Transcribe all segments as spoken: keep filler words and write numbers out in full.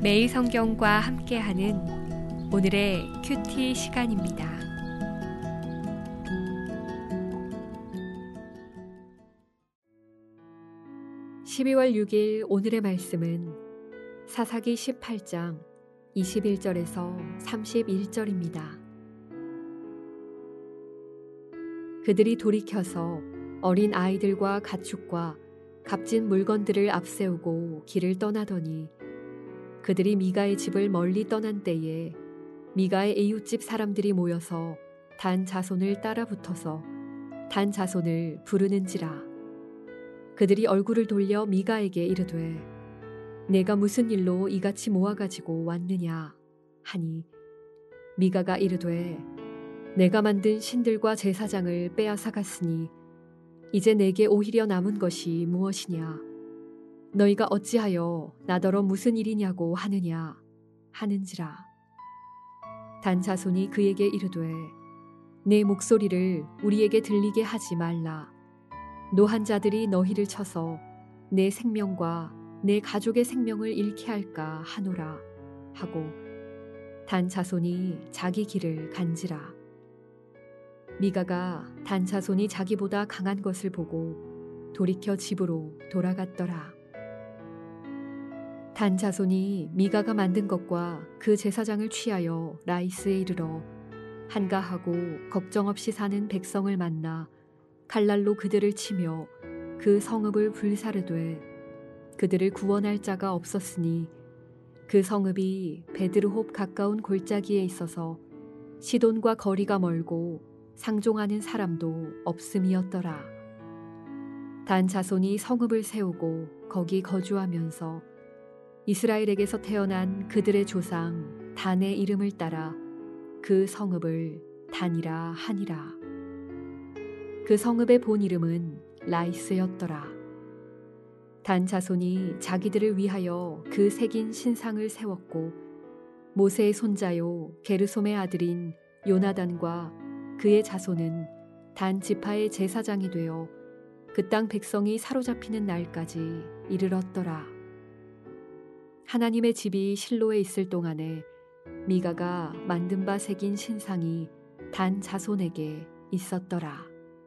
매일 성경과 함께하는 오늘의 큐티 시간입니다. 십이월 육일 오늘의 말씀은 사사기 십팔 장 이십일 절에서 삼십일 절입니다. 그들이 돌이켜서 어린 아이들과 가축과 값진 물건들을 앞세우고 길을 떠나더니 그들이 미가의 집을 멀리 떠난 때에 미가의 이웃집 사람들이 모여서 단 자손을 따라 붙어서 단 자손을 부르는지라. 그들이 얼굴을 돌려 미가에게 이르되 내가 무슨 일로 이같이 모아가지고 왔느냐 하니 미가가 이르되 내가 만든 신들과 제사장을 빼앗아 갔으니 이제 내게 오히려 남은 것이 무엇이냐. 너희가 어찌하여 나더러 무슨 일이냐고 하느냐 하는지라. 단 자손이 그에게 이르되 내 목소리를 우리에게 들리게 하지 말라. 노한 자들이 너희를 쳐서 내 생명과 내 가족의 생명을 잃게 할까 하노라 하고 단 자손이 자기 길을 간지라. 미가가 단 자손이 자기보다 강한 것을 보고 돌이켜 집으로 돌아갔더라. 단 자손이 미가가 만든 것과 그 제사장을 취하여 라이스에 이르러 한가하고 걱정 없이 사는 백성을 만나 칼날로 그들을 치며 그 성읍을 불사르되 그들을 구원할 자가 없었으니 그 성읍이 베드르홉 가까운 골짜기에 있어서 시돈과 거리가 멀고 상종하는 사람도 없음이었더라. 단 자손이 성읍을 세우고 거기 거주하면서 이스라엘에게서 태어난 그들의 조상 단의 이름을 따라 그 성읍을 단이라 하니라. 그 성읍의 본 이름은 라이스였더라. 단 자손이 자기들을 위하여 그 새긴 신상을 세웠고 모세의 손자요 게르솜의 아들인 요나단과 그의 자손은 단 지파의 제사장이 되어 그 땅 백성이 사로잡히는 날까지 이르렀더라. 하나님의 집이 실로에 있을 동안에 미가가 만든 바 새긴 신상이 단 자손에게 있었더라.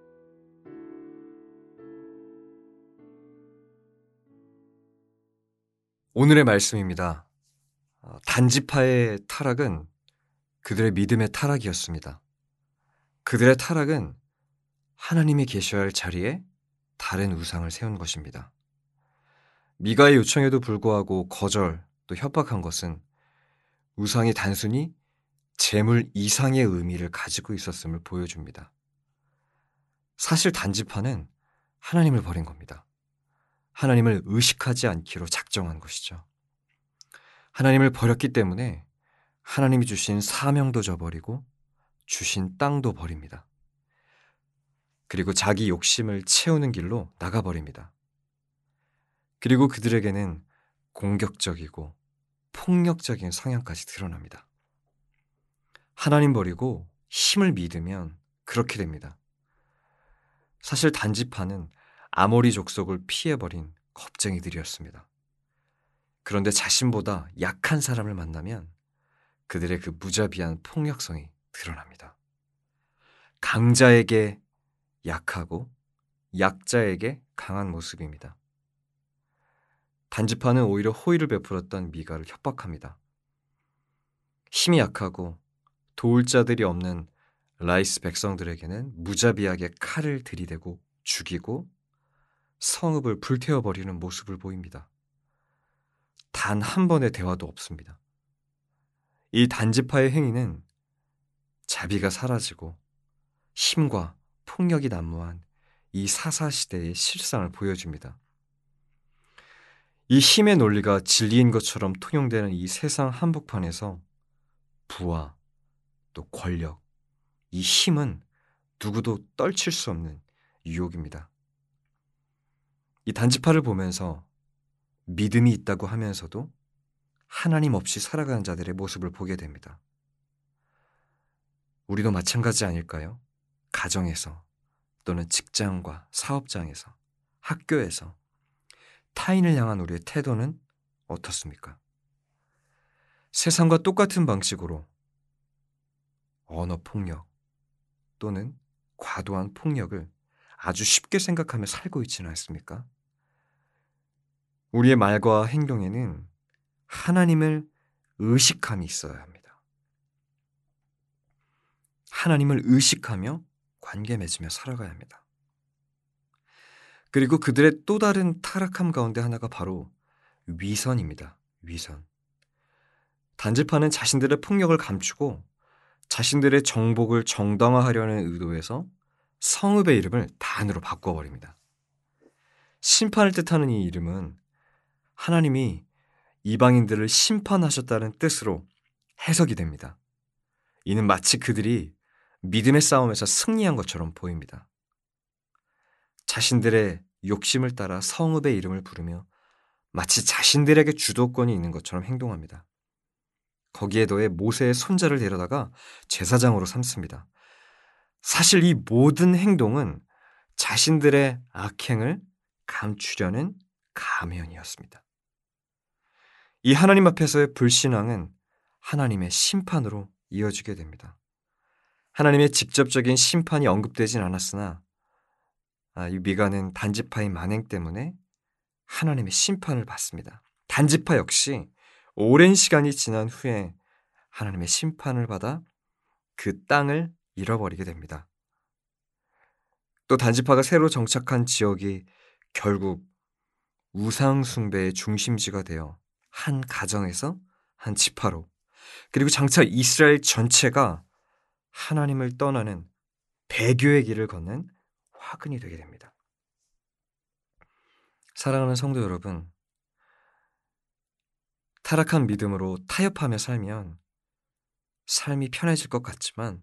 오늘의 말씀입니다. 단지파의 타락은 그들의 믿음의 타락이었습니다. 그들의 타락은 하나님이 계셔야 할 자리에 다른 우상을 세운 것입니다. 미가의 요청에도 불구하고 거절 또 협박한 것은 우상이 단순히 재물 이상의 의미를 가지고 있었음을 보여줍니다. 사실 단지파는 하나님을 버린 겁니다. 하나님을 의식하지 않기로 작정한 것이죠. 하나님을 버렸기 때문에 하나님이 주신 사명도 저버리고 주신 땅도 버립니다. 그리고 자기 욕심을 채우는 길로 나가버립니다. 그리고 그들에게는 공격적이고 폭력적인 성향까지 드러납니다. 하나님 버리고 힘을 믿으면 그렇게 됩니다. 사실 단지파는 아모리 족속을 피해버린 겁쟁이들이었습니다. 그런데 자신보다 약한 사람을 만나면 그들의 그 무자비한 폭력성이 드러납니다. 강자에게 약하고 약자에게 강한 모습입니다. 단지파는 오히려 호의를 베풀었던 미가를 협박합니다. 힘이 약하고 도울 자들이 없는 라이스 백성들에게는 무자비하게 칼을 들이대고 죽이고 성읍을 불태워버리는 모습을 보입니다. 단 한 번의 대화도 없습니다. 이 단지파의 행위는 자비가 사라지고 힘과 폭력이 난무한 이 사사시대의 실상을 보여줍니다. 이 힘의 논리가 진리인 것처럼 통용되는 이 세상 한복판에서 부와 또 권력, 이 힘은 누구도 떨칠 수 없는 유혹입니다. 이 단지파를 보면서 믿음이 있다고 하면서도 하나님 없이 살아가는 자들의 모습을 보게 됩니다. 우리도 마찬가지 아닐까요? 가정에서 또는 직장과 사업장에서 학교에서 타인을 향한 우리의 태도는 어떻습니까? 세상과 똑같은 방식으로 언어 폭력 또는 과도한 폭력을 아주 쉽게 생각하며 살고 있지는 않습니까? 우리의 말과 행동에는 하나님을 의식함이 있어야 합니다. 하나님을 의식하며 관계 맺으며 살아가야 합니다. 그리고 그들의 또 다른 타락함 가운데 하나가 바로 위선입니다. 위선. 단지파는 자신들의 폭력을 감추고 자신들의 정복을 정당화하려는 의도에서 성읍의 이름을 단으로 바꿔버립니다. 심판을 뜻하는 이 이름은 하나님이 이방인들을 심판하셨다는 뜻으로 해석이 됩니다. 이는 마치 그들이 믿음의 싸움에서 승리한 것처럼 보입니다. 자신들의 욕심을 따라 성읍의 이름을 부르며 마치 자신들에게 주도권이 있는 것처럼 행동합니다. 거기에 더해 모세의 손자를 데려다가 제사장으로 삼습니다. 사실 이 모든 행동은 자신들의 악행을 감추려는 가면이었습니다. 이 하나님 앞에서의 불신앙은 하나님의 심판으로 이어지게 됩니다. 하나님의 직접적인 심판이 언급되진 않았으나 아, 이 미가는 단지파의 만행 때문에 하나님의 심판을 받습니다. 단지파 역시 오랜 시간이 지난 후에 하나님의 심판을 받아 그 땅을 잃어버리게 됩니다. 또 단지파가 새로 정착한 지역이 결국 우상 숭배의 중심지가 되어 한 가정에서 한 지파로, 그리고 장차 이스라엘 전체가 하나님을 떠나는 배교의 길을 걷는 화근이 되게 됩니다. 사랑하는 성도 여러분, 타락한 믿음으로 타협하며 살면 삶이 편해질 것 같지만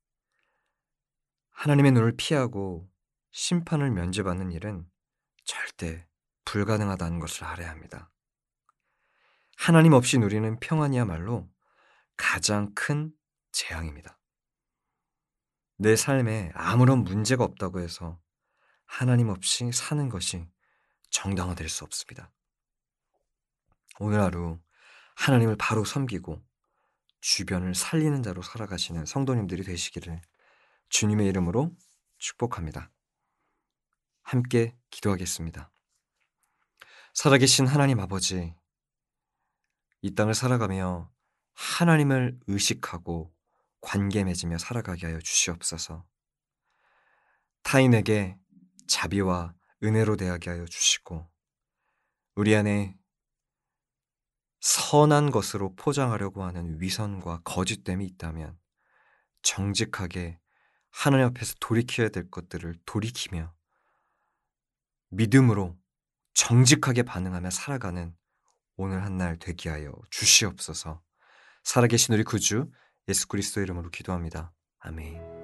하나님의 눈을 피하고 심판을 면제받는 일은 절대 불가능하다는 것을 알아야 합니다. 하나님 없이 누리는 평안이야말로 가장 큰 재앙입니다. 내 삶에 아무런 문제가 없다고 해서 하나님 없이 사는 것이 정당화될 수 없습니다. 오늘 하루 하나님을 바로 섬기고 주변을 살리는 자로 살아가시는 성도님들이 되시기를 주님의 이름으로 축복합니다. 함께 기도하겠습니다. 살아계신 하나님 아버지, 이 땅을 살아가며 하나님을 의식하고 관계 맺으며 살아가게 하여 주시옵소서. 타인에게 자비와 은혜로 대하게 하여 주시고 우리 안에 선한 것으로 포장하려고 하는 위선과 거짓됨이 있다면 정직하게 하나님 앞에서 돌이켜야 될 것들을 돌이키며 믿음으로 정직하게 반응하며 살아가는 오늘 한 날 되게 하여 주시옵소서. 살아계신 우리 구주 예수 그리스도 이름으로 기도합니다. 아멘.